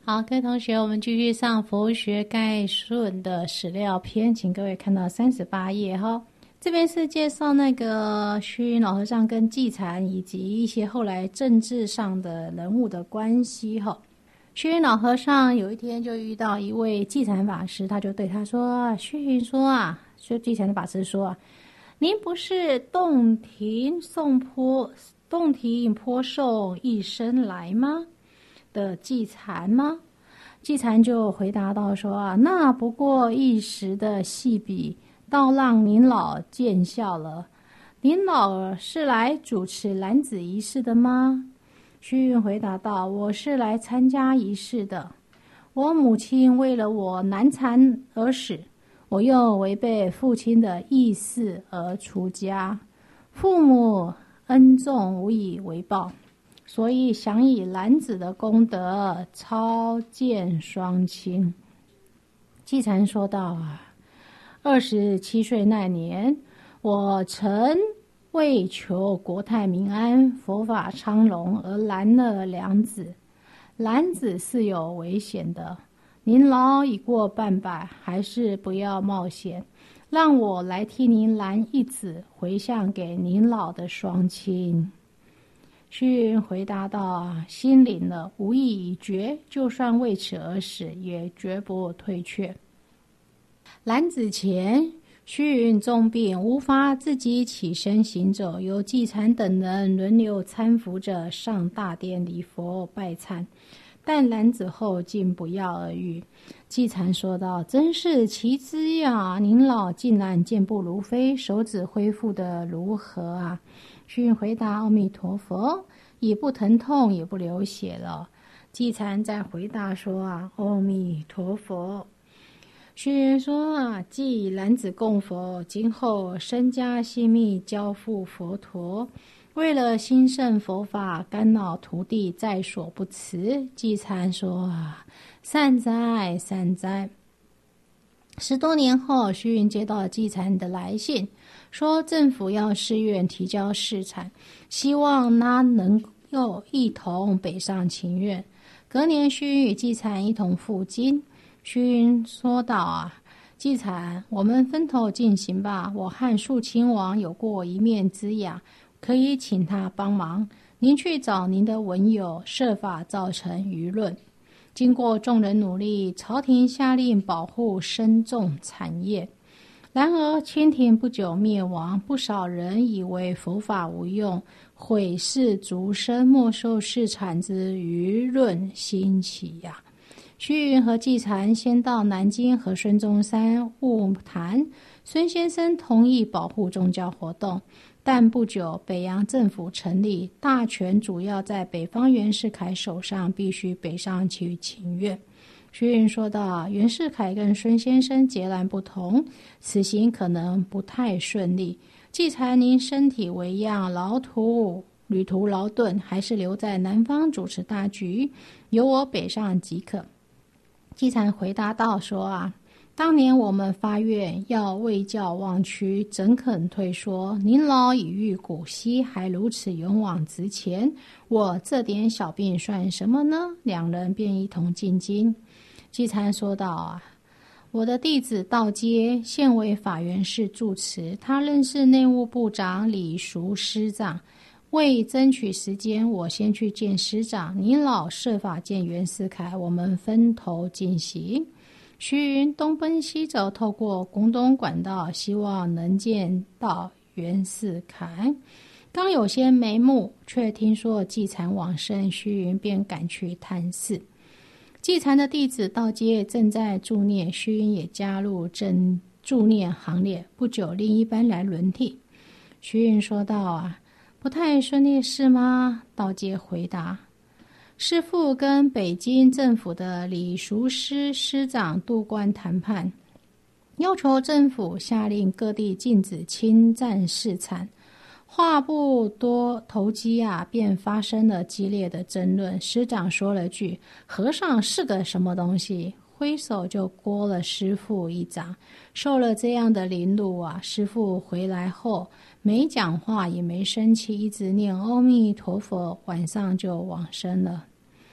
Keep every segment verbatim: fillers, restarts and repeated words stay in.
好，各位同学，我们继续上佛学概论的史料篇，请各位看到三十八页哈。这边是介绍那个虚云老和尚跟寂禅以及一些后来政治上的人物的关系哈。虚云老和尚有一天就遇到一位寂禅法师，他就对他说：“虚云说啊，说寂禅的法师说啊，您不是洞庭颂钵、洞庭颇受一生来吗？的寂禅吗？”寂禅就回答道说啊，那不过一时的戏比，倒让您老见笑了。您老是来主持兰子仪式的吗？虚云回答道，我是来参加仪式的。我母亲为了我难产而死，我又违背父亲的意思而出家，父母恩重无以为报，所以想以兰子的功德超荐双亲。寂禅说道啊，二十七岁那年，我曾为求国泰民安、佛法昌隆而拦了良子。兰子是有危险的，您老已过半百，还是不要冒险，让我来替您拦一子，回向给您老的双亲。虚云回答道啊，心领了，无意已决，就算为此而死，也绝不退却。兰子前，虚云重病，无法自己起身行走，由寂禅等人轮流搀扶着上大殿礼佛拜忏，但兰子后竟不药而愈。寂禅说道，真是奇之呀，您老竟然健步如飞，手指恢复得如何啊？虚云回答，阿弥陀佛，已不疼痛，也不流血了。寂禅再回答说啊，阿弥陀佛。虚云说啊，既兰子供佛，今后身家性命交付佛陀，为了兴盛佛法，干扰徒弟在所不辞。寂禅说啊，善哉善哉。十多年后，虚云接到寂禅的来信，说政府要寺院提交释产，希望他能够一同北上请愿。隔年，虚云与寂禅一同赴京。虚云说道啊，寂禅，我们分头进行吧。我和肃亲王有过一面之缘，可以请他帮忙。您去找您的文友，设法造成舆论。经过众人努力，朝廷下令保护生种产业。然而清廷不久灭亡，不少人以为佛法无用，毁世逐生，没收市产之舆论兴起呀、啊。虚云和寂禅先到南京和孙中山晤谈，孙先生同意保护宗教活动，但不久北洋政府成立，大权主要在北方袁世凯手上，必须北上去请愿。虚云说道，袁世凯跟孙先生截然不同，此行可能不太顺利。寂禅，您身体为恙，劳途旅途劳顿，还是留在南方主持大局，由我北上即可。寂禅回答道说啊，当年我们发愿要为教忘躯，怎肯退缩？您老已逾古稀，还如此勇往直前，我这点小病算什么呢？两人便一同进京。寂禅说道啊，我的弟子道阶现为法源寺住持，他认识内务部长李淑师长，为争取时间，我先去见师长，您老设法见袁世凯，我们分头进行。虚云东奔西走，透过广东管道，希望能见到袁世凯。刚有些眉目，却听说寂禅往生，虚云便赶去探视。寂禅的弟子道阶正在助念，虚云也加入正助念行列。不久，另一班来轮替。虚云说道啊，不太顺利是吗？道阶回答，师父跟北京政府的李淑师师长杜关谈判，要求政府下令各地禁止侵占市产。话不多投机啊，便发生了激烈的争论。师长说了句，和尚是个什么东西，挥手就掴了师父一掌。受了这样的凌辱啊，师父回来后没讲话也没生气，一直念阿弥陀佛，晚上就往生了。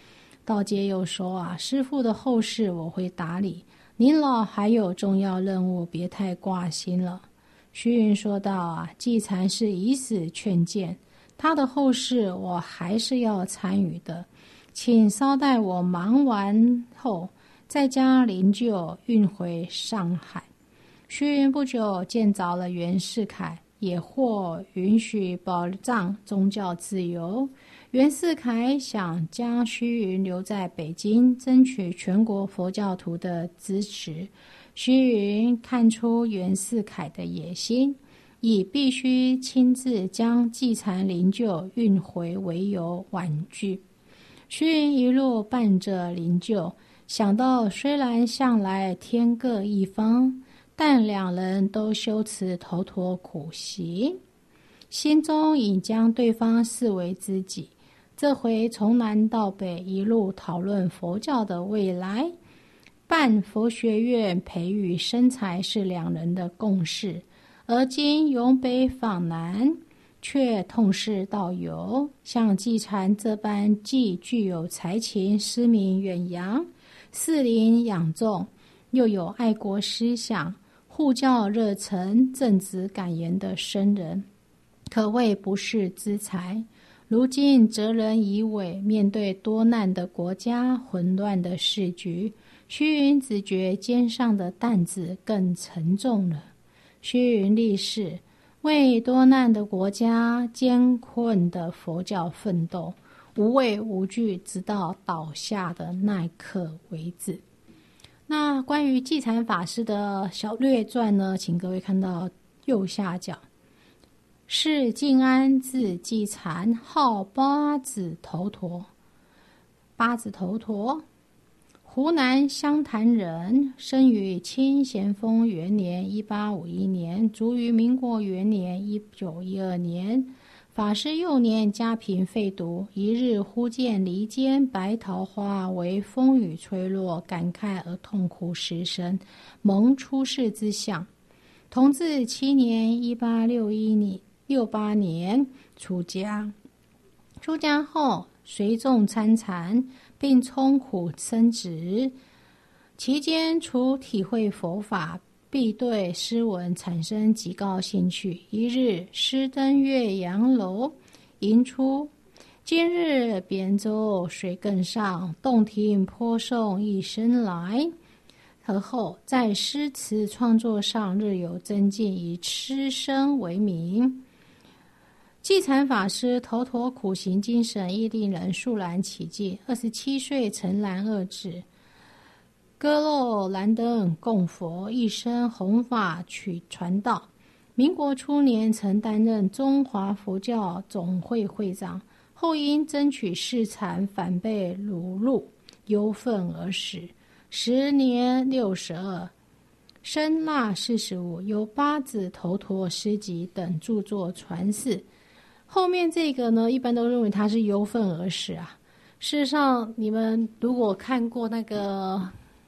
道阶又说啊，师父的后事我会打理，您老还有重要任务，别太挂心了。虚云说道啊，季禅是以死劝谏，他的后事我还是要参与的，请稍待我忙完后再将灵柩运回上海。虚云不久见着了袁世凯，也或允许保障宗教自由。袁世凯想将虚云留在北京，争取全国佛教徒的支持。虚云看出袁世凯的野心，以必须亲自将祭禅灵柩运回为由婉拒。虚云一路伴着灵柩，想到虽然向来天各一方，但两人都修持头陀苦行，心中已将对方视为知己。这回从南到北一路讨论佛教的未来，办佛学院培育生财是两人的共识，而今由北访南，却痛失道友，像季禅这般既具有才情，诗名远扬，适龄养众，又有爱国思想、护教热忱、正直敢言的僧人，可谓不世之才。如今哲人已萎，面对多难的国家、混乱的世局，虚云只觉肩上的担子更沉重了。虚云立誓为多难的国家、艰困的佛教奋斗，无畏无惧，直到倒下的那一刻为止。那关于季禅法师的小略传呢，请各位看到右下角。是晋安字季禅，号八子头陀。八子头陀，湖南湘潭人，生于清咸丰元年一八五一年，卒于民国元年一九一二年。法师幼年家贫废独，一日忽见篱间白桃花为风雨吹落，感慨而痛哭失声，蒙出世之相。同治七年一八六一年六八年出家，出家后随众参禅，并充苦深植。期间除体会佛法，必对诗文产生极高兴趣。一日诗登岳阳楼，吟出今日扁舟水更上，洞庭颇送一生来。而后在诗词创作上日有增进，以诗声为名。季禅法师头陀苦行精神亦令人肃然起敬。二十七岁承蓝二子，割肉燃灯供佛，一生弘法取传道。民国初年曾担任中华佛教总会会长，后因争取世禅反被掳入，忧愤而死。时年六十二，生腊四十五，由八子头陀诗集等著作传世。后面这个呢，一般都认为他是忧愤而死啊。事实上，你们如果看过那个，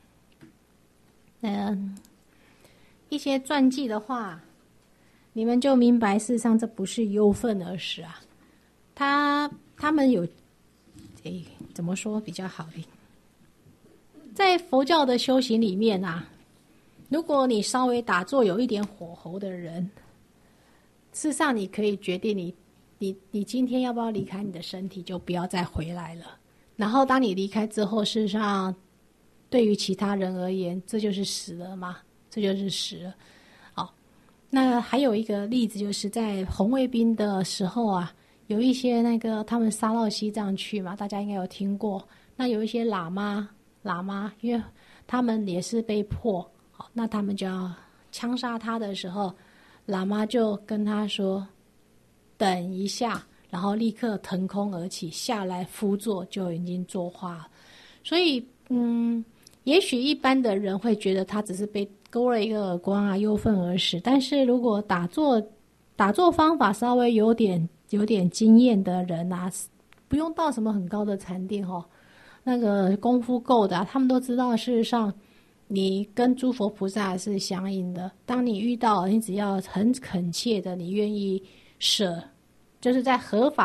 嗯，一些传记的话，你们就明白，事实上这不是忧愤而死啊。他他们有，诶，怎么说比较好呢？在佛教的修行里面啊，如果你稍微打坐有一点火候的人，事实上你可以决定你。你你今天要不要离开你的身体，就不要再回来了。然后当你离开之后，事实上对于其他人而言，这就是死了嘛，这就是死了。好，那还有一个例子，就是在红卫兵的时候啊，有一些那个他们杀到西藏去嘛，大家应该有听过。那有一些喇嘛，喇嘛，因为他们也是被迫，好，那他们就要枪杀他的时候，喇嘛就跟他说，等一下，然后立刻腾空而起，下来趺坐就已经坐化了。所以，嗯，也许一般的人会觉得他只是被勾了一个耳光啊，忧愤而死。但是如果打坐打坐方法稍微有点有点经验的人啊，不用到什么很高的禅定哦，那个功夫够的啊，他们都知道，事实上你跟诸佛菩萨是相应的。当你遇到，你只要很恳切的，你愿意舍，就是在合法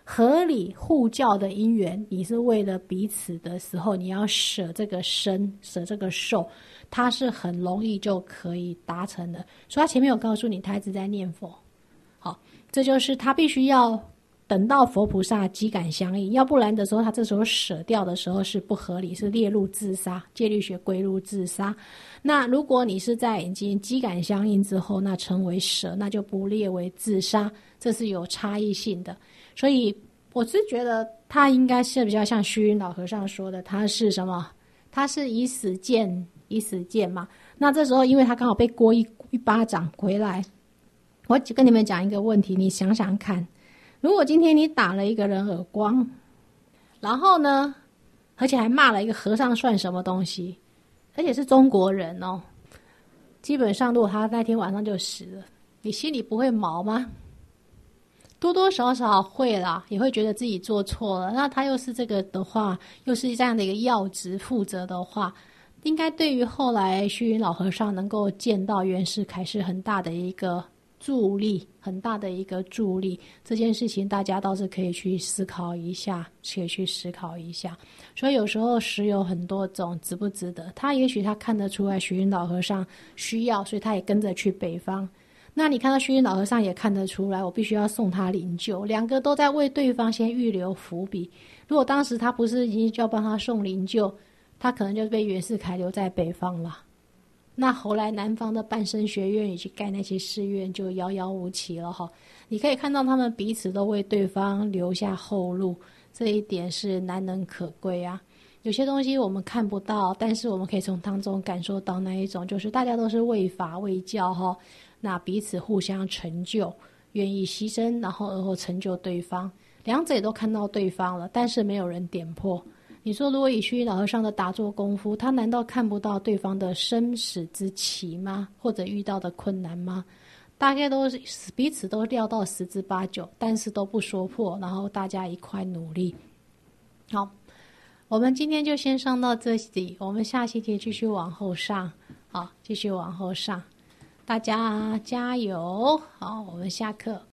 合理互教的因缘，你是为了彼此的时候，你要舍这个身，舍这个受，它是很容易就可以达成的。所以他前面有告诉你，他一直在念佛。好，这就是他必须要等到佛菩萨机感相应，要不然的时候，他这时候舍掉的时候是不合理，是列入自杀，戒律学归入自杀。那如果你是在已经机感相应之后，那成为舍，那就不列为自杀，这是有差异性的。所以我是觉得他应该是比较像虚云老和尚说的，他是什么？他是以死谏以死谏嘛。那这时候因为他刚好被掴一一巴掌回来，我跟你们讲一个问题，你想想看，如果今天你打了一个人耳光，然后呢，而且还骂了一个和尚算什么东西，而且是中国人哦，基本上如果他那天晚上就死了，你心里不会毛吗？多多少少会啦，也会觉得自己做错了。那他又是这个的话，又是这样的一个要职负责的话，应该对于后来虚云老和尚能够见到袁世凯是很大的一个助力，很大的一个助力。这件事情大家倒是可以去思考一下，可以去思考一下。所以有时候时有很多种，值不值得？他也许他看得出来虚云老和尚需要，所以他也跟着去北方。那你看到虚云老和尚也看得出来，我必须要送他灵柩，两个都在为对方先预留伏笔。如果当时他不是已经就要帮他送灵柩，他可能就被袁世凯留在北方了。那后来南方的半生学院以及盖那些寺院就遥遥无期了哈。你可以看到他们彼此都为对方留下后路，这一点是难能可贵啊。有些东西我们看不到，但是我们可以从当中感受到那一种，就是大家都是为法为教哈。那彼此互相成就，愿意牺牲，然后而后成就对方，两者也都看到对方了，但是没有人点破。你说如果以虚云老和尚的打坐功夫，他难道看不到对方的生死之期吗？或者遇到的困难吗？大概都是彼此都料到十之八九，但是都不说破，然后大家一块努力。好，我们今天就先上到这里，我们下期可以继续往后上。好，继续往后上，大家加油！好，我们下课。